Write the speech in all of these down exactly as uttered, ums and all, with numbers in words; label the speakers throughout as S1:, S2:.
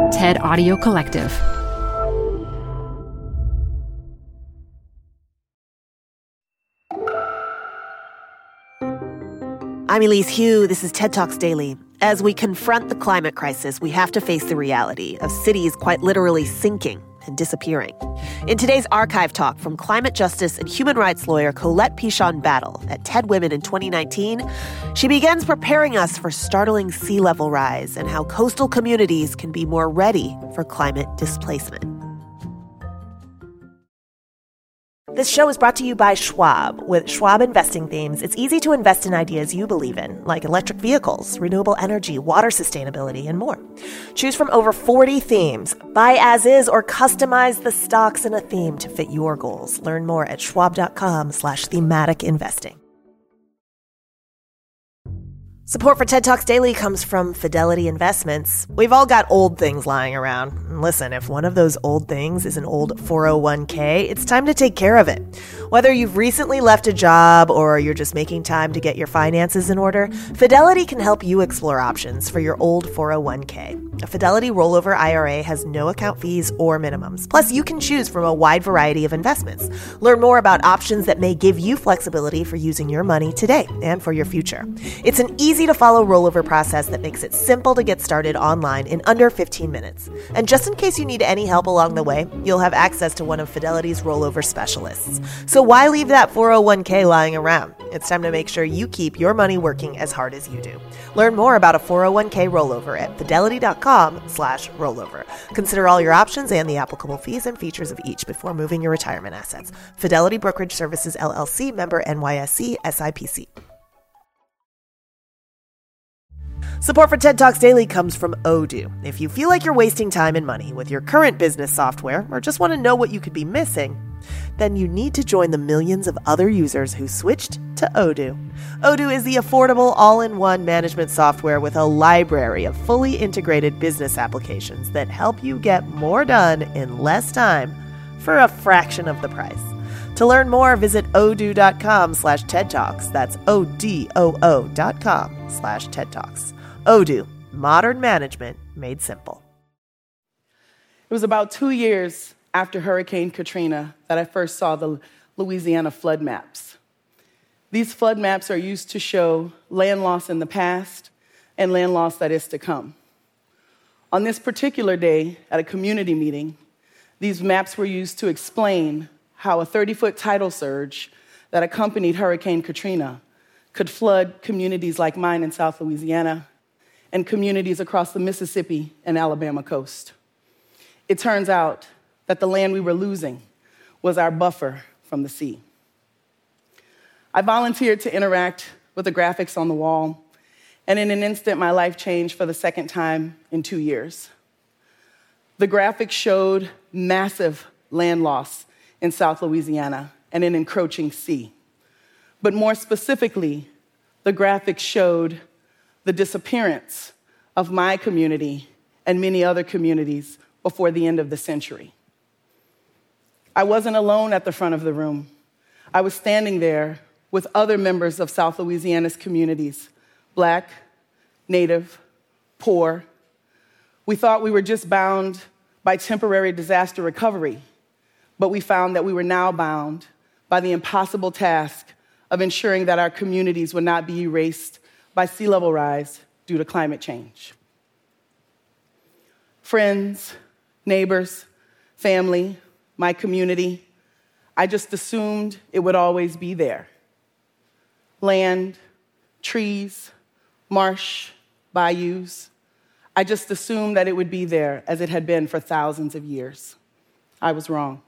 S1: TED Audio Collective.
S2: I'm Elise Hu. This is TED Talks Daily. As we confront the climate crisis, we have to face the reality of cities quite literally sinking and disappearing. In today's archive talk from climate justice and human rights lawyer Colette Pichon Battle at TED Women in twenty nineteen, she begins preparing us for startling sea level rise and how coastal communities can be more ready for climate displacement. This show is brought to you by Schwab. With Schwab investing themes, it's easy to invest in ideas you believe in, like electric vehicles, renewable energy, water sustainability, and more. Choose from over forty themes. Buy as is or customize the stocks in a theme to fit your goals. Learn more at schwab.com slash thematic investing. Support for TED Talks Daily comes from Fidelity Investments. We've all got old things lying around. And listen, if one of those old things is an old four oh one k, it's time to take care of it. Whether you've recently left a job or you're just making time to get your finances in order, Fidelity can help you explore options for your old four oh one k. A Fidelity rollover I R A has no account fees or minimums. Plus, you can choose from a wide variety of investments. Learn more about options that may give you flexibility for using your money today and for your future. It's an easy to follow rollover process that makes it simple to get started online in under fifteen minutes. And just in case you need any help along the way, you'll have access to one of Fidelity's rollover specialists. So why leave that four oh one k lying around? It's time to make sure you keep your money working as hard as you do. Learn more about a four oh one k rollover at fidelity.com slash rollover. Consider all your options and the applicable fees and features of each before moving your retirement assets. Fidelity Brokerage Services, L L C, member N Y S E, S I P C. Support for TED Talks Daily comes from Odoo. If you feel like you're wasting time and money with your current business software or just want to know what you could be missing, then you need to join the millions of other users who switched to Odoo. Odoo is the affordable all-in-one management software with a library of fully integrated business applications that help you get more done in less time for a fraction of the price. To learn more, visit odoo.com slash TED Talks. That's O-D-O-O dot com slash TED Talks. Odoo, modern management made simple.
S3: It was about two years after Hurricane Katrina that I first saw the Louisiana flood maps. These flood maps are used to show land loss in the past and land loss that is to come. On this particular day at a community meeting, these maps were used to explain how a thirty-foot tidal surge that accompanied Hurricane Katrina could flood communities like mine in South Louisiana and communities across the Mississippi and Alabama coast. It turns out that the land we were losing was our buffer from the sea. I volunteered to interact with the graphics on the wall, and in an instant, my life changed for the second time in two years. The graphics showed massive land loss in South Louisiana and an encroaching sea. But more specifically, the graphics showed the disappearance of my community and many other communities before the end of the century. I wasn't alone at the front of the room. I was standing there with other members of South Louisiana's communities, Black, Native, poor. We thought we were just bound by temporary disaster recovery, but we found that we were now bound by the impossible task of ensuring that our communities would not be erased by sea level rise due to climate change. Friends, neighbors, family, my community, I just assumed it would always be there. Land, trees, marsh, bayous. I just assumed that it would be there as it had been for thousands of years. I was wrong.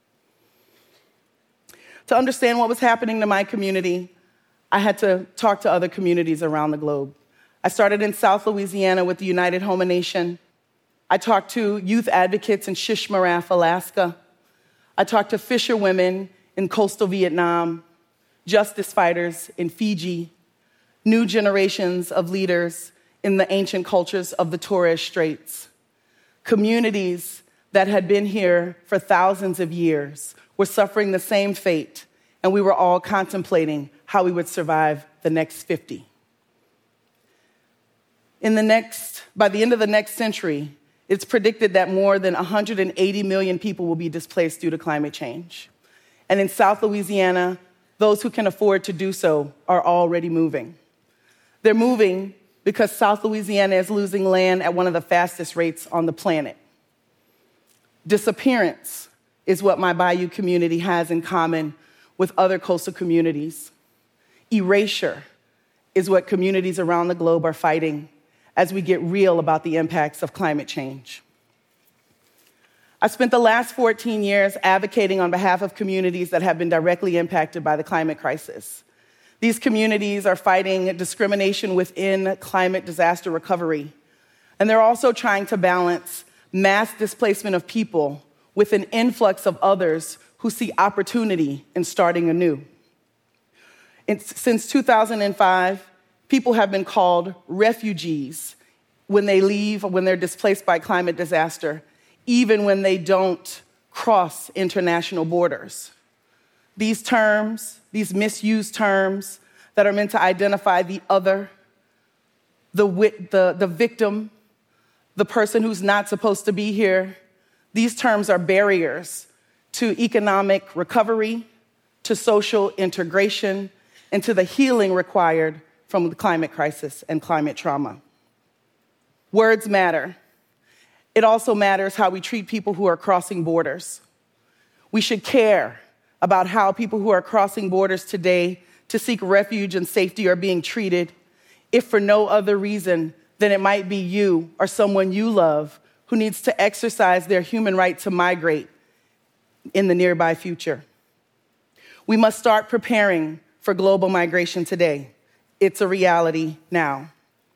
S3: To understand what was happening to my community, I had to talk to other communities around the globe. I started in South Louisiana with the United Homa Nation. I talked to youth advocates in Shishmaref, Alaska. I talked to fisherwomen in coastal Vietnam, justice fighters in Fiji, new generations of leaders in the ancient cultures of the Torres Straits. Communities that had been here for thousands of years were suffering the same fate, and we were all contemplating how we would survive the next fifty. In the next, by the end of the next century, it's predicted that more than one hundred eighty million people will be displaced due to climate change. And in South Louisiana, those who can afford to do so are already moving. They're moving because South Louisiana is losing land at one of the fastest rates on the planet. Disappearance is what my Bayou community has in common with other coastal communities. Erasure is what communities around the globe are fighting as we get real about the impacts of climate change. I've spent the last fourteen years advocating on behalf of communities that have been directly impacted by the climate crisis. These communities are fighting discrimination within climate disaster recovery, and they're also trying to balance mass displacement of people with an influx of others who see opportunity in starting anew. Since two thousand five, people have been called refugees when they leave or when they're displaced by climate disaster, even when they don't cross international borders. These terms, these misused terms that are meant to identify the other, the, wit, the, the victim, the person who's not supposed to be here, these terms are barriers to economic recovery, to social integration, and to the healing required from the climate crisis and climate trauma. Words matter. It also matters how we treat people who are crossing borders. We should care about how people who are crossing borders today to seek refuge and safety are being treated, if for no other reason than it might be you or someone you love who needs to exercise their human right to migrate in the nearby future. We must start preparing for global migration today. It's a reality now.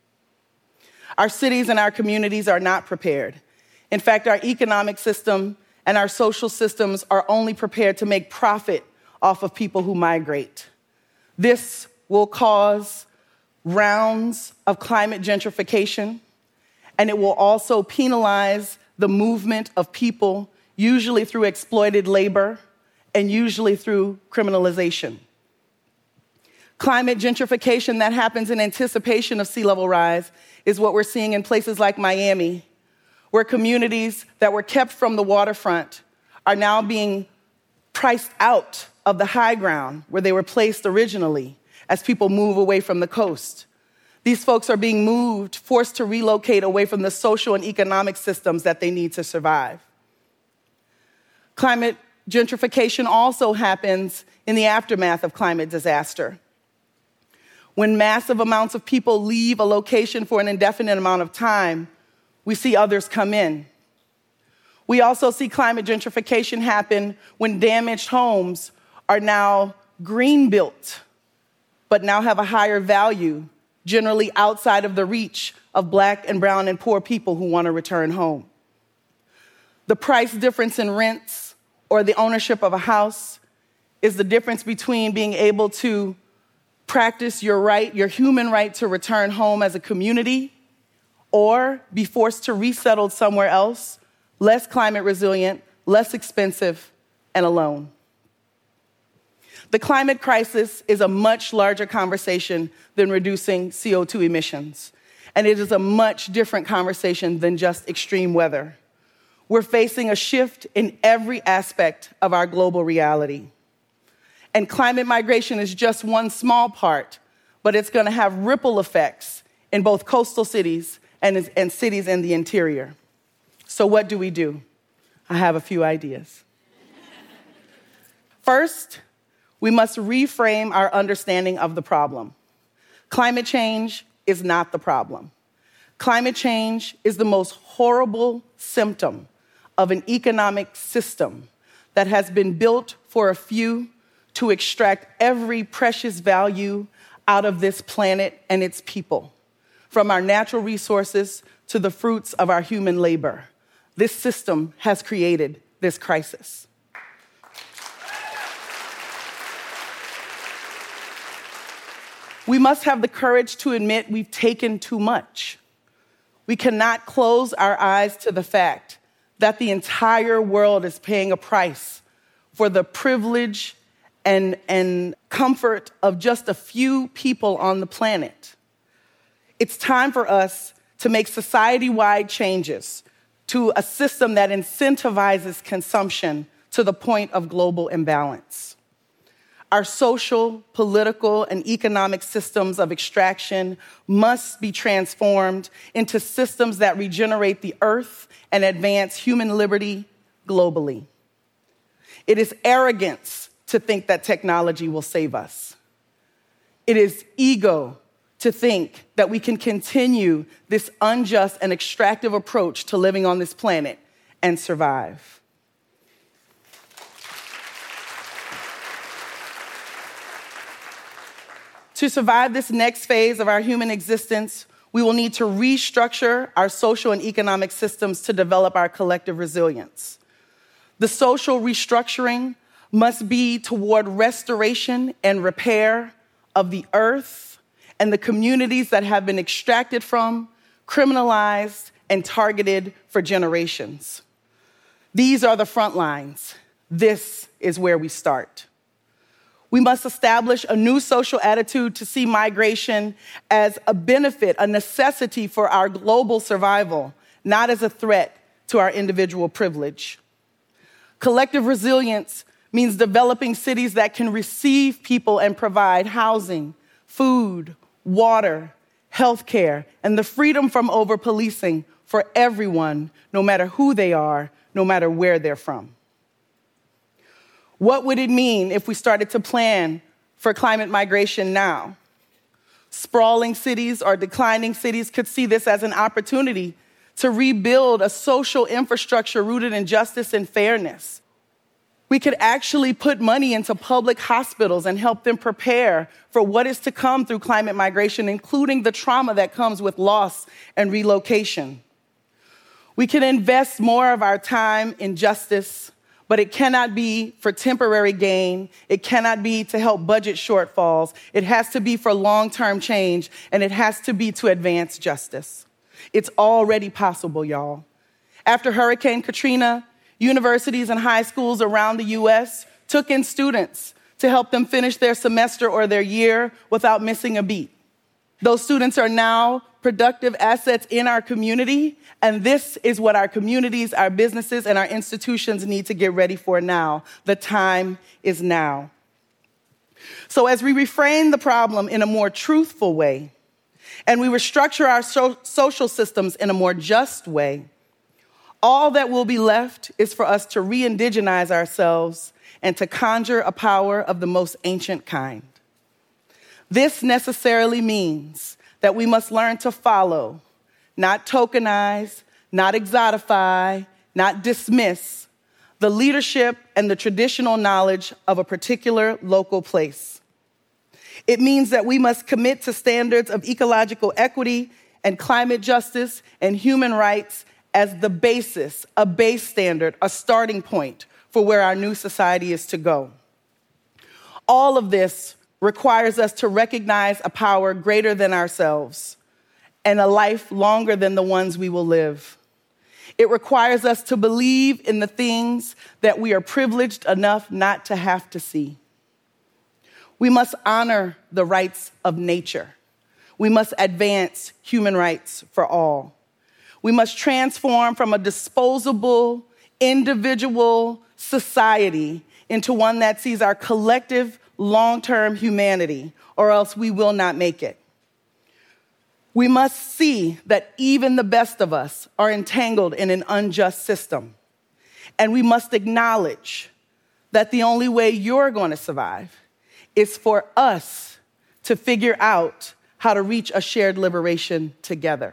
S3: Our cities and our communities are not prepared. In fact, our economic system and our social systems are only prepared to make profit off of people who migrate. This will cause rounds of climate gentrification, and it will also penalize the movement of people, usually through exploited labor and usually through criminalization. Climate gentrification that happens in anticipation of sea level rise is what we're seeing in places like Miami, where communities that were kept from the waterfront are now being priced out of the high ground where they were placed originally as people move away from the coast. These folks are being moved, forced to relocate away from the social and economic systems that they need to survive. Climate gentrification also happens in the aftermath of climate disaster. When massive amounts of people leave a location for an indefinite amount of time, we see others come in. We also see climate gentrification happen when damaged homes are now green built, but now have a higher value, generally outside of the reach of Black and brown and poor people who want to return home. The price difference in rents or the ownership of a house is the difference between being able to practice your right, your human right to return home as a community, or be forced to resettle somewhere else, less climate resilient, less expensive, and alone. The climate crisis is a much larger conversation than reducing C O two emissions, and it is a much different conversation than just extreme weather. We're facing a shift in every aspect of our global reality. And climate migration is just one small part, but it's going to have ripple effects in both coastal cities and, and cities in the interior. So what do we do? I have a few ideas. First, we must reframe our understanding of the problem. Climate change is not the problem. Climate change is the most horrible symptom of an economic system that has been built for a few to extract every precious value out of this planet and its people, from our natural resources to the fruits of our human labor. This system has created this crisis. We must have the courage to admit we've taken too much. We cannot close our eyes to the fact that the entire world is paying a price for the privilege and, and comfort of just a few people on the planet. It's time for us to make society-wide changes to a system that incentivizes consumption to the point of global imbalance. Our social, political, and economic systems of extraction must be transformed into systems that regenerate the earth and advance human liberty globally. It is arrogance to think that technology will save us. It is ego to think that we can continue this unjust and extractive approach to living on this planet and survive. To survive this next phase of our human existence, we will need to restructure our social and economic systems to develop our collective resilience. The social restructuring must be toward restoration and repair of the earth and the communities that have been extracted from, criminalized, and targeted for generations. These are the front lines. This is where we start. We must establish a new social attitude to see migration as a benefit, a necessity for our global survival, not as a threat to our individual privilege. Collective resilience means developing cities that can receive people and provide housing, food, water, healthcare, and the freedom from over-policing for everyone, no matter who they are, no matter where they're from. What would it mean if we started to plan for climate migration now? Sprawling cities or declining cities could see this as an opportunity to rebuild a social infrastructure rooted in justice and fairness. We could actually put money into public hospitals and help them prepare for what is to come through climate migration, including the trauma that comes with loss and relocation. We can invest more of our time in justice, but it cannot be for temporary gain. It cannot be to help budget shortfalls. It has to be for long-term change, and it has to be to advance justice. It's already possible, y'all. After Hurricane Katrina, universities and high schools around the U S took in students to help them finish their semester or their year without missing a beat. Those students are now productive assets in our community, and this is what our communities, our businesses, and our institutions need to get ready for now. The time is now. So as we reframe the problem in a more truthful way, and we restructure our so- social systems in a more just way, all that will be left is for us to re-indigenize ourselves and to conjure a power of the most ancient kind. This necessarily means that we must learn to follow, not tokenize, not exotify, not dismiss the leadership and the traditional knowledge of a particular local place. It means that we must commit to standards of ecological equity and climate justice and human rights as the basis, a base standard, a starting point for where our new society is to go. All of this requires us to recognize a power greater than ourselves and a life longer than the ones we will live. It requires us to believe in the things that we are privileged enough not to have to see. We must honor the rights of nature. We must advance human rights for all. We must transform from a disposable, individual society into one that sees our collective long-term humanity, or else we will not make it. We must see that even the best of us are entangled in an unjust system. And we must acknowledge that the only way you're going to survive is for us to figure out how to reach a shared liberation together.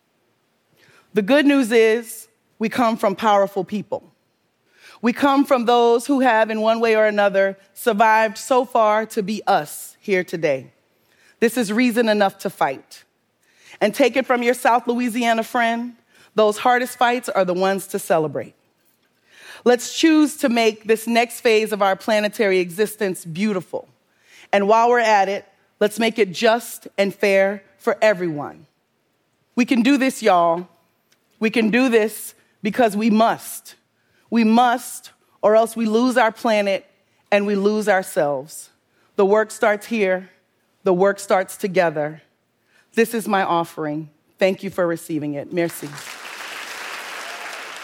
S3: The good news is we come from powerful people. We come from those who have, in one way or another, survived so far to be us here today. This is reason enough to fight. And take it from your South Louisiana friend, those hardest fights are the ones to celebrate. Let's choose to make this next phase of our planetary existence beautiful. And while we're at it, let's make it just and fair for everyone. We can do this, y'all. We can do this because we must. We must, or else we lose our planet and we lose ourselves. The work starts here. The work starts together. This is my offering. Thank you for receiving it. Merci.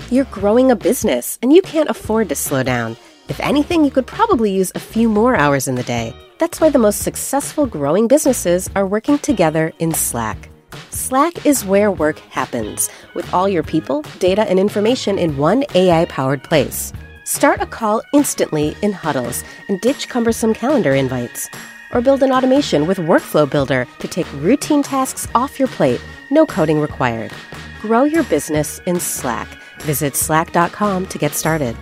S1: You're growing a business, and you can't afford to slow down. If anything, you could probably use a few more hours in the day. That's why the most successful growing businesses are working together in Slack. Slack is where work happens, with all your people, data, and information in one A I-powered place. Start a call instantly in huddles and ditch cumbersome calendar invites. Or build an automation with Workflow Builder to take routine tasks off your plate, no coding required. Grow your business in Slack. Visit slack dot com to get started.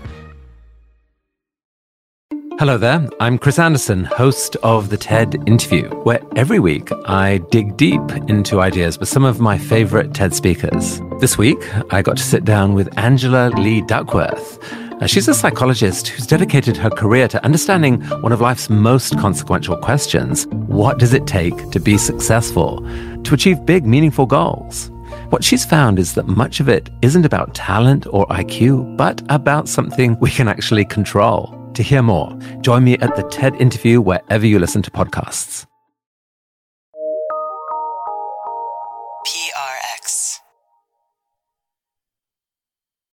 S4: Hello there, I'm Chris Anderson, host of The TED Interview, where every week I dig deep into ideas with some of my favorite TED speakers. This week, I got to sit down with Angela Lee Duckworth. Uh, she's a psychologist who's dedicated her career to understanding one of life's most consequential questions. What does it take to be successful, to achieve big, meaningful goals? What she's found is that much of it isn't about talent or I Q, but about something we can actually control. To hear more, join me at the TED Interview wherever you listen to podcasts.
S5: P R X.